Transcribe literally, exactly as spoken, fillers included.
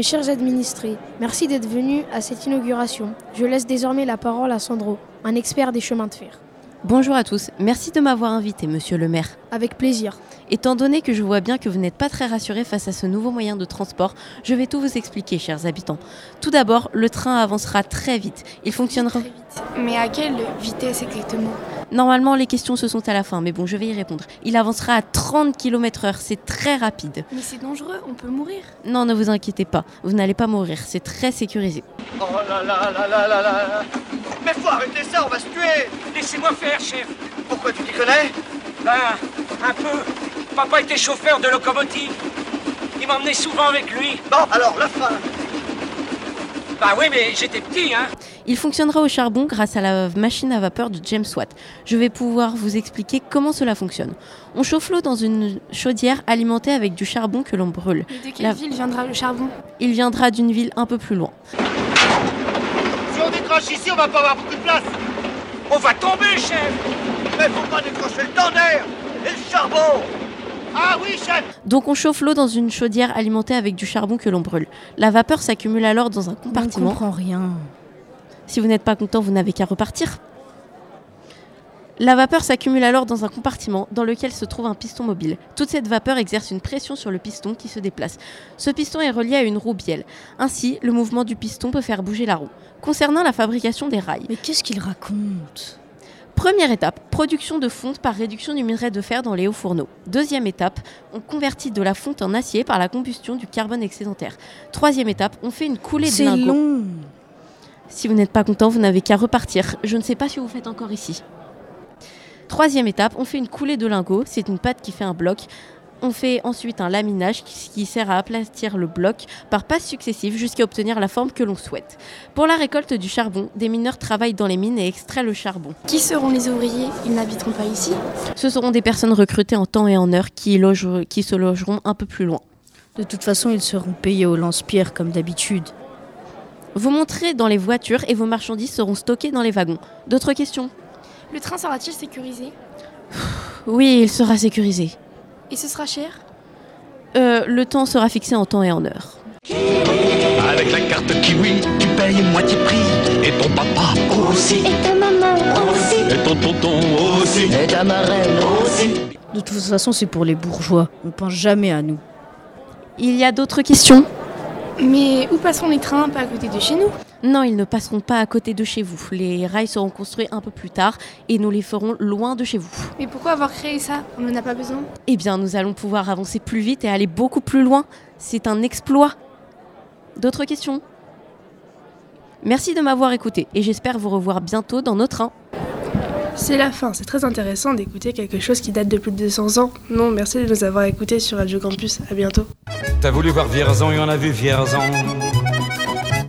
chers administrés, merci d'être venus à cette inauguration. Je laisse désormais la parole à Sandro, un expert des chemins de fer. Bonjour à tous, merci de m'avoir invité, monsieur le maire. Avec plaisir. Étant donné que je vois bien que vous n'êtes pas très rassurés face à ce nouveau moyen de transport, je vais tout vous expliquer, chers habitants. Tout d'abord, le train avancera très vite. Il fonctionnera... Très vite. Mais à quelle vitesse exactement ? Normalement, les questions se sont à la fin, mais bon, je vais y répondre. Il avancera à trente kilomètres heure, c'est très rapide. Mais c'est dangereux, on peut mourir. Non, ne vous inquiétez pas, vous n'allez pas mourir, c'est très sécurisé. Oh là là là là là là. Mais faut arrêter ça, on va se tuer. Laissez-moi faire, chef. Pourquoi, tu t'y connais? Ben, un peu. Papa était chauffeur de locomotive. Il m'emmenait souvent avec lui. Bon, alors, la fin. Bah oui, mais j'étais petit, hein. Il fonctionnera au charbon grâce à la machine à vapeur de James Watt. Je vais pouvoir vous expliquer comment cela fonctionne. On chauffe l'eau dans une chaudière alimentée avec du charbon que l'on brûle. Et de quelle La... ville viendra le charbon ? Il viendra d'une ville un peu plus loin. Si on décroche ici, on va pas avoir beaucoup de place. On va tomber, chef. Mais faut pas décrocher le temps d'air. Et le charbon. Ah oui, chef. Donc on chauffe l'eau dans une chaudière alimentée avec du charbon que l'on brûle. La vapeur s'accumule alors dans un compartiment. On ne comprend rien. Si vous n'êtes pas content, vous n'avez qu'à repartir. La vapeur s'accumule alors dans un compartiment dans lequel se trouve un piston mobile. Toute cette vapeur exerce une pression sur le piston qui se déplace. Ce piston est relié à une roue bielle. Ainsi, le mouvement du piston peut faire bouger la roue. Concernant la fabrication des rails. Mais qu'est-ce qu'il raconte ? Première étape, production de fonte par réduction du minerai de fer dans les hauts fourneaux. Deuxième étape, on convertit de la fonte en acier par la combustion du carbone excédentaire. Troisième étape, on fait une coulée de lingots. C'est long. Si vous n'êtes pas content, vous n'avez qu'à repartir. Je ne sais pas si vous faites encore ici. Troisième étape, on fait une coulée de lingots. C'est une pâte qui fait un bloc. On fait ensuite un laminage qui, qui sert à aplatir le bloc par passes successives jusqu'à obtenir la forme que l'on souhaite. Pour la récolte du charbon, des mineurs travaillent dans les mines et extraient le charbon. Qui seront les ouvriers ? Ils n'habiteront pas ici ? Ce seront des personnes recrutées en temps et en heure qui, loge, qui se logeront un peu plus loin. De toute façon, ils seront payés au lance-pierre comme d'habitude. Vous monterez dans les voitures et vos marchandises seront stockées dans les wagons. D'autres questions ? Le train sera-t-il sécurisé ? Oui, il sera sécurisé. Et ce sera cher ? Euh, le temps sera fixé en temps et en heure. Avec la carte Kiwi, tu payes moitié prix. Et ton papa aussi. Et ta maman aussi. Et ton tonton aussi. Et ta marraine aussi. De toute façon, c'est pour les bourgeois. On pense jamais à nous. Il y a d'autres questions ? Mais où passeront les trains ? Pas à côté de chez nous ? Non, ils ne passeront pas à côté de chez vous. Les rails seront construits un peu plus tard et nous les ferons loin de chez vous. Mais pourquoi avoir créé ça ? On n'en a pas besoin ? Eh bien, nous allons pouvoir avancer plus vite et aller beaucoup plus loin. C'est un exploit. D'autres questions ? Merci de m'avoir écouté et j'espère vous revoir bientôt dans nos trains. C'est la fin, c'est très intéressant d'écouter quelque chose qui date de plus de deux cents ans. Non, merci de nous avoir écoutés sur Radio Campus, à bientôt. T'as voulu voir Vierzon et on a vu Vierzon.